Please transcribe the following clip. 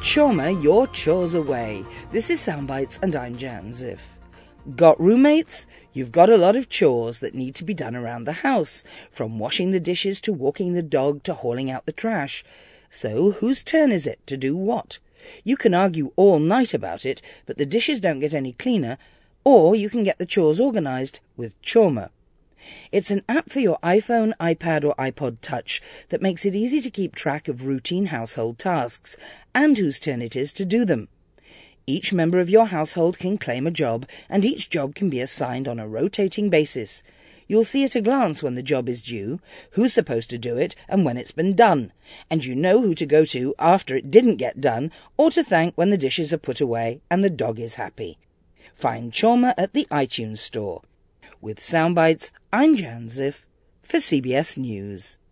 Chawmer your chores away. This is Soundbites and I'm Jan Ziff. Got roommates? You've got a lot of chores that need to be done around the house, from washing the dishes to walking the dog to hauling out the trash. So whose turn is it to do what? You can argue all night about it, but the dishes don't get any cleaner, or you can get the chores organised with Chawmer. It's an app for your iPhone, iPad or iPod Touch that makes it easy to keep track of routine household tasks and whose turn it is to do them. Each member of your household can claim a job, and each job can be assigned on a rotating basis. You'll see at a glance when the job is due, who's supposed to do it and when it's been done, and you know who to go to after it didn't get done or to thank when the dishes are put away and the dog is happy. Find Chawmer at the iTunes Store. With Soundbites, I'm Jan Ziff for CBS News.